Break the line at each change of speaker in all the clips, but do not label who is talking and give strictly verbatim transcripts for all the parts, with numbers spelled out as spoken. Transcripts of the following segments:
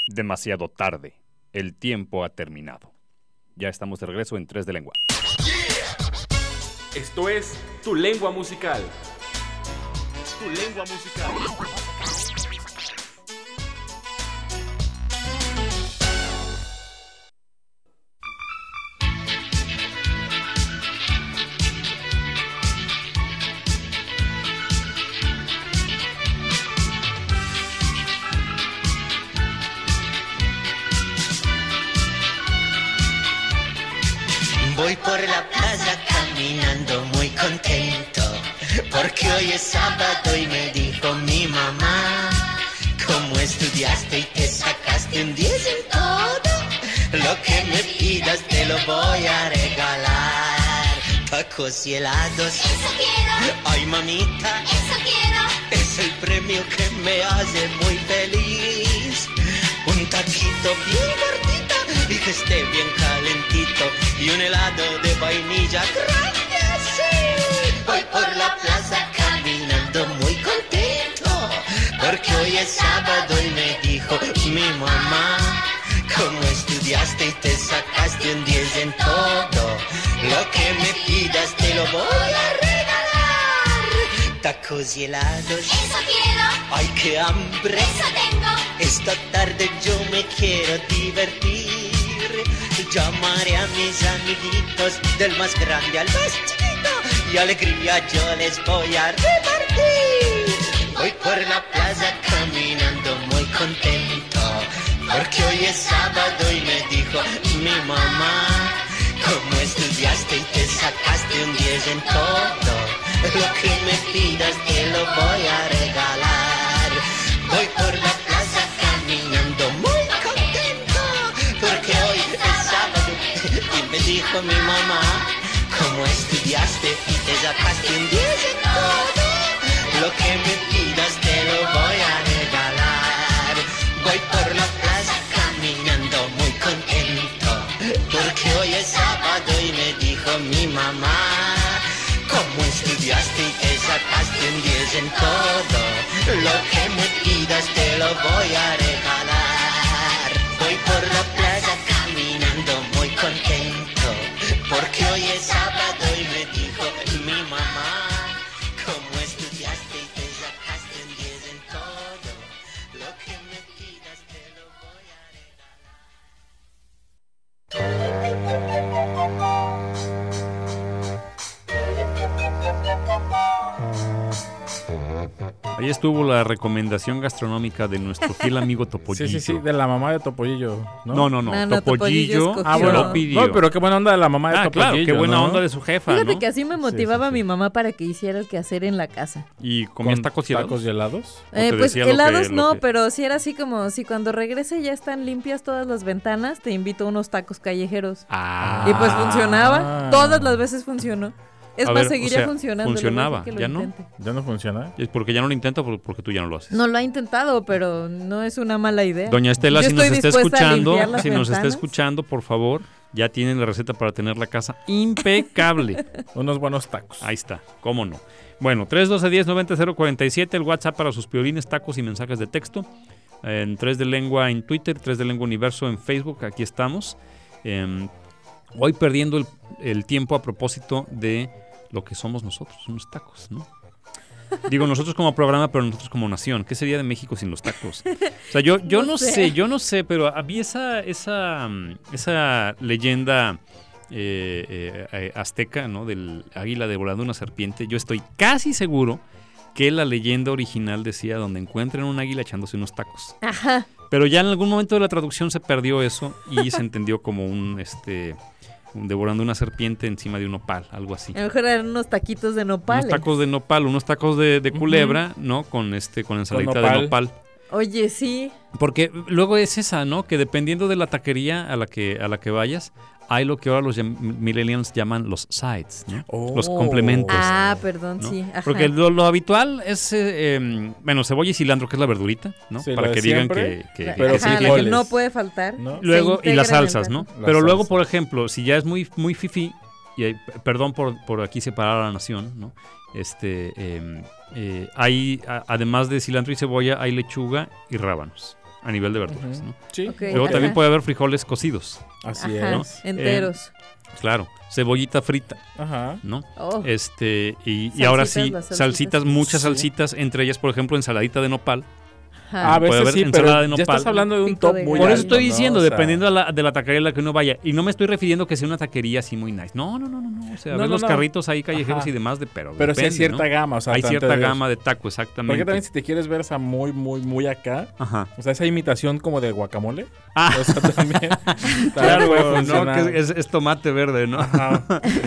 Demasiado tarde. El tiempo ha terminado. Ya estamos de regreso en Tres de Lengua.
Esto es Tu Lengua Musical. Tu Lengua Musical.
Voy por la plaza caminando muy contento, porque hoy es sábado y me dijo mi mamá: ¿cómo estudiaste y te sacaste un diez en todo? Lo que me pidas te lo voy a regalar. Tacos y helados,
eso quiero.
Ay mamita,
Eso quiero.
es el premio que me hace muy feliz. Un taquito bien gordito y que esté bien calentito, y un helado de vainilla grande, sí. Voy por la plaza caminando muy contento, porque hoy es sábado y me dijo mi mamá: ¿cómo estudiaste y te sacaste un diez en todo? Lo que me pidas te lo voy a regalar. Tacos y helados,
Eso quiero.
ay qué hambre,
Eso tengo.
esta tarde yo me quiero divertir. Llamaré a mis amiguitos, del más grande al más chiquito, y alegría yo les voy a repartir. Voy por la plaza caminando muy contento, porque hoy es sábado y me dijo mi mamá: ¿cómo estudiaste y te sacaste un diez en todo? Lo que me pidas te lo voy a regalar. Voy por la plaza caminando muy contento, porque hoy es sábado y me dijo mi mamá: ¿cómo estudiaste y te sacaste un diez en todo? Lo que me pidas te lo voy a regalar. Voy por la plaza caminando muy contento, porque hoy es sábado y me dijo mi mamá: ¿cómo estudiaste y te sacaste un diez en todo? Lo que me pidas te lo voy a regalar. Voy por la plaza caminando muy contento, porque hoy es sábado y me dijo mi mamá: ¿cómo estudiaste y te sacaste un diez en todo? Lo que me pidas te lo voy a
Ahí estuvo la recomendación gastronómica de nuestro fiel amigo Topollillo.
Sí, sí, sí, de la mamá de Topollillo, ¿no?
No, no, no,
No, no,
Topollillo,
Topollillo
Ah,
se
bueno,
lo pidió.
no, pero qué buena onda de la mamá de
Ah,
Topollillo,
claro, qué buena
¿no?
onda de su jefa,
Fíjate
¿no?
que así me motivaba
Sí, sí,
mi
sí.
mamá para que hiciera el quehacer en la casa.
¿Y comías
Con
tacos y helados?
¿Tacos y helados?
¿O te
Eh, pues
decía lo que-
helados
lo
no,
que-
pero sí era así como si cuando regrese ya están limpias todas las ventanas, te invito a unos tacos callejeros.
Ah.
Y pues funcionaba, todas las veces funcionó. Es
A
más,
ver,
seguiría
o sea,
funcionando. lo
funcionaba,
mejor que lo
¿ya no?
intente.
¿Ya no funciona?
Es porque ya no lo intento, por- porque tú ya no lo haces.
No lo ha intentado, pero no es una mala idea.
Doña Estela,
Yo
si nos
estoy
está
dispuesta a
escuchando,
limpiar las
si nos está
ventanas.
escuchando, por favor, ya tienen la receta para tener la casa impecable.
Unos buenos tacos.
Ahí está, cómo no. Bueno, tres doce diez noventa cero cuarenta y siete, el WhatsApp para sus piolines, tacos y mensajes de texto. En tres de Lengua en Twitter, tres de Lengua Universo en Facebook, aquí estamos. Eh, hoy perdiendo el, el tiempo a propósito de lo que somos nosotros, unos tacos, ¿no? Digo nosotros como programa, pero nosotros como nación. ¿Qué sería de México sin los tacos? O sea, yo, yo no,
No
sé.
sé.
yo no sé, pero había esa, esa, mm, esa leyenda eh, eh, eh, azteca, ¿no? Del águila devorando una serpiente. Yo estoy casi seguro que la leyenda original decía donde encuentren un águila echándose unos tacos.
Ajá.
Pero ya en algún momento de la traducción se perdió eso y se entendió como un, este, un devorando una serpiente encima de un nopal, algo así.
A lo mejor eran unos taquitos de nopales.
Unos tacos de nopal, unos tacos de, de culebra, ¿no? Con este, con ensaladita de
nopal.
nopal.
Oye, sí.
Porque luego es esa, ¿no? Que dependiendo de la taquería a la que, a la que vayas, hay lo que ahora los llam- millennials llaman los sides, ¿no?
Oh.
Los complementos.
Ah, perdón,
¿no?
sí. Ajá.
Porque lo, lo habitual es, eh, em, bueno, cebolla y cilantro, que es la verdurita, ¿no?
Sí,
Para
lo
que
de
digan
siempre,
que, que,
pero
que sí
Ajá, la que
frijoles.
no puede faltar.
¿No?
Se
Luego, y
integra
las
en el
salsas, ¿no?
plato.
Las
Pero luego,
salsas.
por ejemplo, si ya es muy, muy fifí, y hay- perdón por, por aquí separar a la nación, ¿no? Este, eh, eh, hay, a- además de cilantro y cebolla, hay lechuga y rábanos. a nivel de verduras,
Ujú.
¿no?
Sí.
Ok.
Luego
Ajá.
también puede haber frijoles cocidos,
Así
Ajá,
es.
enteros.
claro, cebollita frita,
Ajá.
¿no?
Oh,
Este, y, y
Salsitas,
ahora sí,
las salsitas.
salsitas, muchas
Sí.
salsitas, entre ellas, por ejemplo, ensaladita de nopal.
ajá.
A
puede
veces
haber
sí,
ensalada
pero
de
ya estás
nopal.
hablando de un
Pico
top
de
muy
Por
gallo.
eso
alto,
estoy
¿no?
diciendo,
O sea,
dependiendo de la, de la taquería en la que uno vaya. Y no me estoy refiriendo que sea una taquería así muy nice. No, no, no, no, no. O sea,
No,
ves
no,
los
no.
carritos ahí callejeros
Ajá.
y demás, de pero
Pero sí hay
depende,
cierta
¿no?
gama, o sea,
Hay
tanto
cierta
de-
gama de taco, exactamente.
Porque también si te quieres ver esa muy, muy, muy acá,
Ajá.
o sea, esa imitación como de guacamole,
Ah,
o sea, también, también
claro,
puede
¿no?
funcionar.
Que es, es tomate verde, ¿no?
Ajá.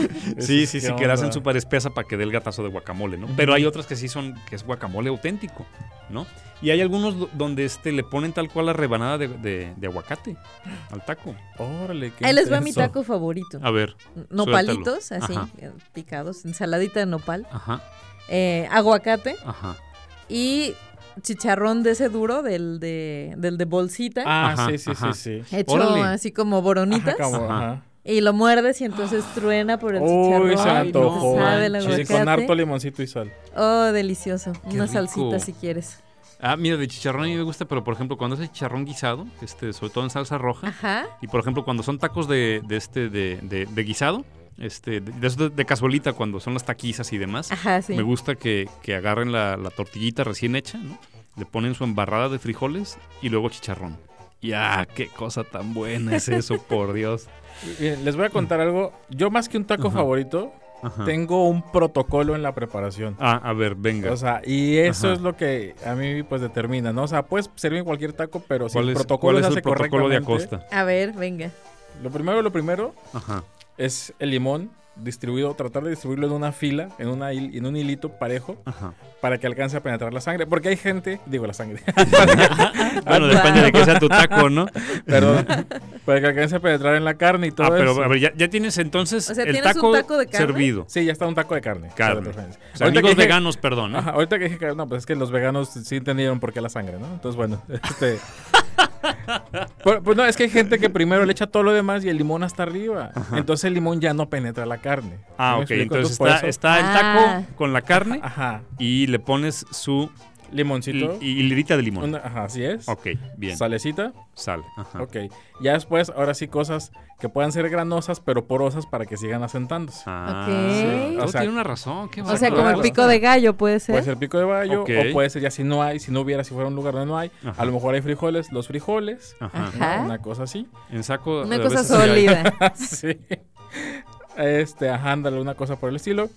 Sí,
Es-
sí,
¿qué
sí, que la hacen
onda?
súper espesa para que dé el gatazo de guacamole, ¿no?
Ujú.
Pero hay otras que sí son, que es guacamole auténtico, ¿no? Y hay algunos do- donde este, le ponen tal cual la rebanada de, de- de aguacate al taco.
Órale, qué
Ahí les va mi
intenso.
taco favorito.
A ver,
Nopalitos, así,
Ajá.
eh, picados, ensaladita de nopal,
ajá,
eh, aguacate
ajá.
y chicharrón de ese duro, del de, del de bolsita,
Ah,
Ajá,
sí, sí,
ajá.
sí, sí.
hecho
órale.
así como boronitas.
Ajá, como-
Ajá.
ajá.
Y lo muerdes y entonces truena por el
Uy,
chicharrón.
se me
Ay, no
antojó.
Sabe el
Sí,
aguacate.
con harto limoncito y sal.
Oh, delicioso.
Qué
Una
rico.
salsita si quieres.
Ah, mira, de chicharrón a mí me gusta, pero por ejemplo, cuando es chicharrón guisado, este, sobre todo en salsa roja,
Ajá.
y por ejemplo, cuando son tacos de, de este, de, de- de guisado, este, de, de, esos de- de cazuelita, cuando son las taquizas y demás,
Ajá, sí.
me gusta que, que agarren la, la tortillita recién hecha, ¿no? Le ponen su embarrada de frijoles y luego chicharrón. Y ah, qué cosa tan buena es eso, por Dios.
Bien, les voy a contar algo. Yo más que un taco
Ajá.
favorito,
Ajá.
tengo un protocolo en la preparación.
Ah, a ver, venga.
O sea, y eso
Ajá.
es lo que a mí pues determina, ¿no? O sea, puedes servir en cualquier taco, pero si
¿Cuál
el
es,
protocolo
cuál es
se
el
hace
protocolo de
correctamente,
Acosta?
A ver, venga.
Lo primero, lo primero
Ajá.
es el limón distribuido, tratar de distribuirlo en una fila, en, una hil- en un hilito parejo,
Ajá.
para que alcance a penetrar la sangre. Porque hay gente, digo la sangre,
Bueno, depende de que sea tu taco, ¿no?
perdón, para que alcance a penetrar en la carne y todo
Ah, pero
eso.
a ver, ya, ya tienes entonces
O sea,
el
¿tienes un
taco,
taco de carne?
servido.
Sí, ya está un taco de carne.
Carne.
para preferencia.
O sea,
Ahorita
amigos
que dije-
veganos, perdón, ¿eh?
Ajá, ahorita que dije que no, pues es que los veganos sí entendieron por qué la sangre, ¿no? Entonces, bueno, este... Pues, pues no, es que hay gente que primero le echa todo lo demás y el limón hasta arriba. Entonces el limón ya no penetra la carne.
Ah,
¿Sí me
ok.
explico?
Entonces
por
está,
eso-
está el
Ah.
taco con la carne
Ajá,
y le pones su
limoncito.
y, y hilita de limón.
una- ajá, así es.
Ok, bien.
Salecita.
Sal. Ajá.
Ok. Ya después, ahora sí, cosas que puedan ser granosas, pero porosas para que sigan asentándose.
Ah,
Ok.
sí.
O
Todo
sea-
tiene una razón. Qué
O sea,
bárbaro.
como el
claro.
pico de gallo puede ser.
Puede ser pico de bayo,
Ok.
o puede ser ya si no hay, si no hubiera, si fuera un lugar donde no hay,
Ajá.
a lo mejor hay frijoles, los frijoles,
Ajá.
Ajá.
¿no? Una cosa así.
En saco.
Una
a
cosa
veces sí hay.
sólida.
Sí. Este, ajá, ándale, una cosa por el estilo.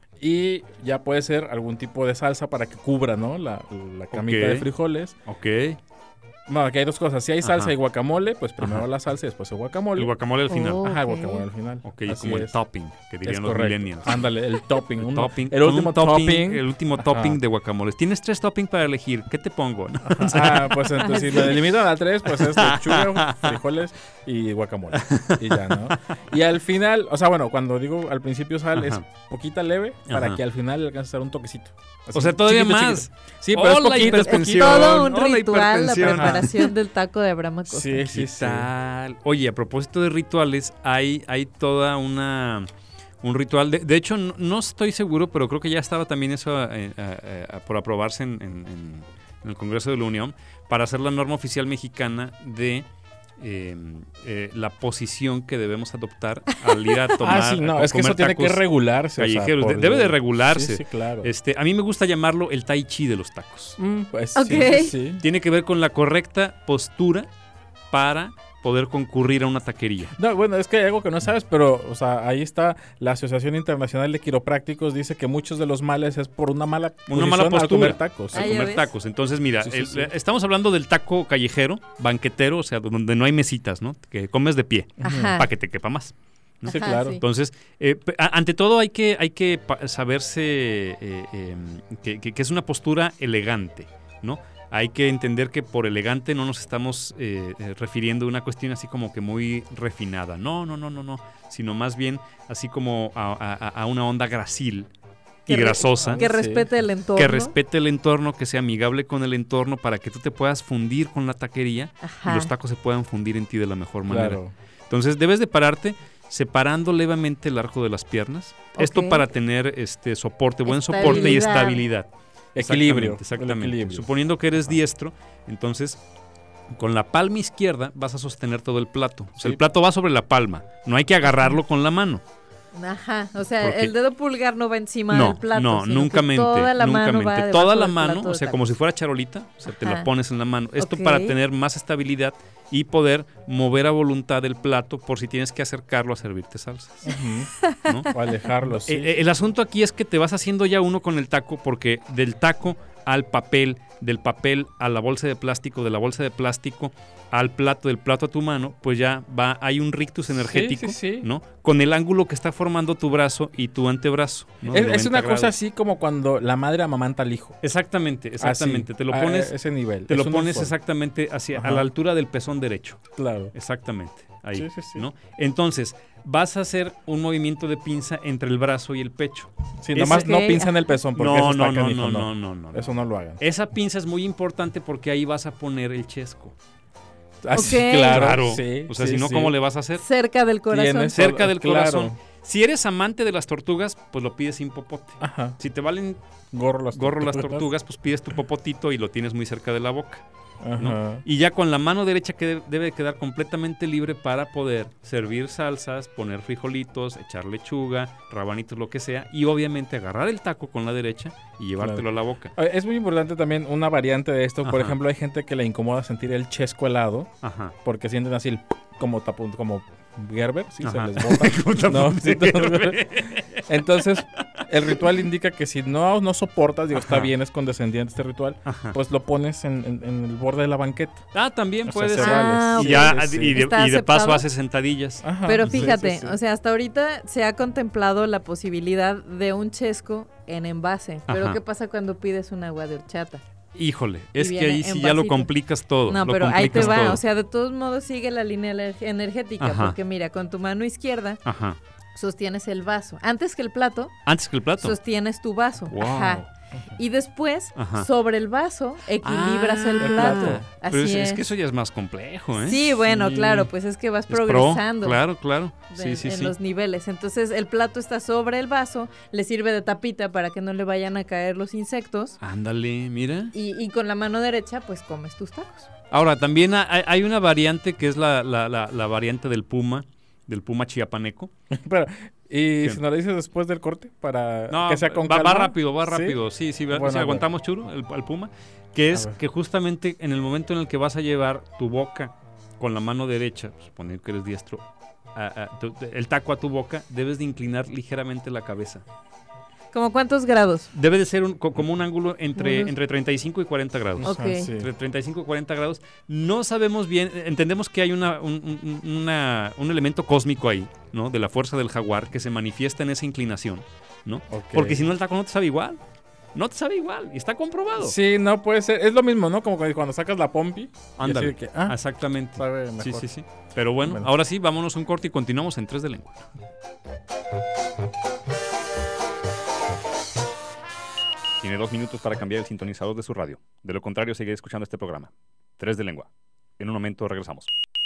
Y ya puede ser algún tipo de salsa para que cubra, ¿no? La, la camita
Ok.
de frijoles.
Ok.
Bueno, aquí hay dos cosas. Si hay salsa
Ajá.
y guacamole, pues primero
Ajá.
la salsa y después el guacamole.
El guacamole al final.
Oh.
Ajá, el
Ok.
guacamole al final.
Ok,
Así
como el
es.
topping, que
Es
dirían los
correcto.
millennials.
Ándale, el topping.
El
uno-
topping,
el
con
último
un topping,
topping.
el último
Ajá.
topping de guacamoles. Tienes tres toppings para elegir. ¿Qué te pongo? ¿No?
Ah, pues entonces si me delimitan a tres, pues es lechuga, frijoles y guacamole. Y ya, ¿no? Y al final, o sea, bueno, cuando digo al principio sal, es
Ajá.
poquita leve para
Ajá.
que al final alcance a dar un toquecito. Así,
O sea, todavía
chiquito,
más.
chiquito. Sí, pero es
Hola,
poquito, es poquito.
hipertensión.
Todo un
Hola,
ritual, la
hipertensión.
preparación del taco de Abraham Acosta.
Sí, sí,
¿Qué
sí.
tal? Oye, a propósito de rituales, hay, hay toda una un ritual. De, de hecho, no, no estoy seguro, pero creo que ya estaba también eso eh, eh, eh, por aprobarse en, en- en- en el Congreso de la Unión para hacer la norma oficial mexicana de eh, eh, la posición que debemos adoptar al ir a tomar.
Ah, sí, no,
a
es que eso
comer
tiene que
tacos
regularse. o sea,
callejeros.
por
De- debe de
ley.
regularse.
Sí, sí, claro.
Este, a mí me gusta llamarlo el tai chi de los tacos.
Mm, pues
Ok.
sí, sí, sí.
Tiene que ver con la correcta postura para poder concurrir a una taquería.
No, bueno, es que hay algo que no sabes, pero, o sea, ahí está la Asociación Internacional de Quiroprácticos, dice que muchos de los males es por una mala
Una
posición
mala
al
postura.
comer tacos.
Ah,
A
ya
comer
ves.
tacos. Entonces, mira,
Sí, sí,
el-
sí.
estamos hablando del taco callejero, banquetero, o sea, donde no hay mesitas, ¿no? Que comes de pie,
Ajá.
para que te quepa más.
Sí,
Ajá,
claro.
sí.
Entonces, eh, pe- a- ante todo hay que, hay que pa- saberse eh, eh, que, que- que es una postura elegante, ¿no? Hay que entender que por elegante no nos estamos eh, eh, refiriendo a una cuestión así como que muy refinada. No, no, no, no, no. Sino más bien así como a, a- a una onda gracil y
Que re-
grasosa.
Que
Sí.
respete el entorno.
Que respete el entorno, que sea amigable con el entorno para que tú te puedas fundir con la taquería
Ajá.
y los tacos se puedan fundir en ti de la mejor manera.
Claro.
Entonces debes de pararte separando levemente el arco de las piernas. Esto
Ok.
para tener este soporte, buen soporte y
Estabilidad.
estabilidad.
Equilibrio.
Exactamente, exactamente.
El equilibrio.
Suponiendo que eres diestro, entonces Con la palma izquierda vas a sostener todo el plato. O sea,
Sí.
el plato va sobre la palma. No hay que agarrarlo con la mano.
Ajá, o sea,
Porque-
el dedo pulgar no va encima
No,
del plato.
no,
sino
nunca
que
mente.
Toda la
nunca
mano
mente.
va debajo
Toda la
del
mano,
plato
o
de
sea, como
tacos.
si fuera charolita, o sea, te
Ajá.
la pones en la mano. Esto
Ok.
para tener más estabilidad y poder mover a voluntad el plato por si tienes que acercarlo a servirte salsas.
Ujú.
¿no?
O alejarlo, sí.
Eh, eh, el asunto aquí es que te vas haciendo ya uno con el taco, porque del taco al papel, del papel a la bolsa de plástico, de la bolsa de plástico al plato, del plato a tu mano, pues ya va, hay un rictus energético,
sí, sí.
¿no? Con el ángulo que está formando tu brazo y tu antebrazo. ¿no?
Es,
De
es
noventa
una cosa
grados.
así como cuando la madre amamanta al hijo.
Exactamente, exactamente.
Así,
te lo
a
pones,
ese nivel.
te lo
Es un
pones
uso.
exactamente hacia,
Ajá.
a la altura del pezón derecho.
Claro.
Exactamente, ahí,
Sí, sí, sí.
¿no? Entonces, vas a hacer un movimiento de pinza entre el brazo y el pecho.
Sí,
Ese-
nomás no
Ok.
pinza en el pezón porque
No,
eso está
no, no,
canijo,
no, no, no, no.
Eso no lo hagan.
Esa pinza es muy importante porque ahí vas a poner el chesco.
Así,
Ok.
claro. Sí,
o sea,
sí,
si no,
sí.
¿cómo le vas a hacer?
Cerca del corazón.
Tienes-
Cerca del
Claro.
corazón. Si eres amante de las tortugas, pues lo pides sin popote.
Ajá.
Si te valen
Gorro las
gorro las
tortugas.
tortugas, pues pides tu popotito y lo tienes muy cerca de la boca. ¿no?
Ajá.
Y ya con la mano derecha que de- debe quedar completamente libre para poder servir salsas, poner frijolitos, echar lechuga, rabanitos, lo que sea, y obviamente agarrar el taco con la derecha y llevártelo
Claro.
a la boca.
Eh, Es muy importante también una variante de esto. Por
Ajá.
ejemplo, hay gente que le incomoda sentir el chesco helado
Ajá.
porque sienten así el como tapón, como Gerber, sí,
Ajá.
se les bota. No, sí, entonces, el ritual indica que si no, no soportas, digo, está
Ajá.
bien, es condescendiente este ritual,
Ajá.
pues lo pones en, en- en el borde de la banqueta.
Ah, también
O sea,
puede
se
ser.
vale.
Ah,
Y
ok.
ya
Sí, sí,
y de,
Está
y de paso
aceptado.
hace sentadillas.
Ajá.
Pero
Sí,
fíjate,
sí, sí.
o sea, hasta ahorita se ha contemplado la posibilidad de un chesco en envase. Pero
Ajá.
¿qué pasa cuando pides un agua de horchata?
Híjole, es que
viene
ahí
en
sí ya lo
vasito.
complicas todo.
No,
lo
pero ahí te
complicas
va.
todo.
O sea, de todos modos sigue la línea ener- energética.
Ajá.
Porque mira, con tu mano izquierda
Ajá.
sostienes el vaso. Antes que el plato,
Antes que el plato.
sostienes tu vaso.
Wow.
Ajá. Y después,
Ajá.
sobre el vaso, equilibras
Ah,
el
el
plato.
plato.
Así
Pero es,
es.
es que eso ya es más complejo, ¿eh?
Sí, bueno,
Sí.
claro, pues es que vas
Es pro,
progresando.
claro, claro.
de-
Sí, sí,
en
sí.
los niveles. Entonces el plato está sobre el vaso, le sirve de tapita para que no le vayan a caer los insectos.
Ándale, mira.
Y, y con la mano derecha, pues comes tus tacos.
Ahora, también hay, hay una variante que es la, la, la, la variante del puma, del puma chiapaneco.
Pero, ¿y
¿Qué?
si nos lo dices después del corte? Para
No,
que sea con
va, va
calma?
rápido, va
¿Sí?
rápido. Sí, sí, va-
Bueno,
si
a ver.
aguantamos churo, el, al puma. Que
A
es
ver.
que justamente en el momento en el que vas a llevar tu boca con la mano derecha, suponiendo que eres diestro, a- a- tu- el taco a tu boca, debes de inclinar ligeramente la cabeza.
¿Como cuántos grados?
Debe de ser un- co- como un ángulo entre,
Ujú.
entre treinta y cinco y cuarenta grados.
Ok.
Ajá, sí.
Entre treinta y cinco y cuarenta grados. No sabemos bien, eh, entendemos que hay una, un, un- una- un elemento cósmico ahí, ¿no? De la fuerza del jaguar que se manifiesta en esa inclinación, ¿no?
Ok.
Porque si no el taco no te sabe igual. No te sabe igual y está comprobado.
Sí, no puede ser. Es lo mismo, ¿no? Como cuando cuando sacas la pompi. y
Ándale.
así de que, ah,
Exactamente.
sabe mejor.
Sí, sí, sí. Pero bueno,
Bueno.
ahora sí, vámonos a un corte y continuamos en Tres de Lengua. Tiene dos minutos para cambiar el sintonizador de su radio. De lo contrario, seguiré escuchando este programa. Tres de Lengua. En un momento regresamos.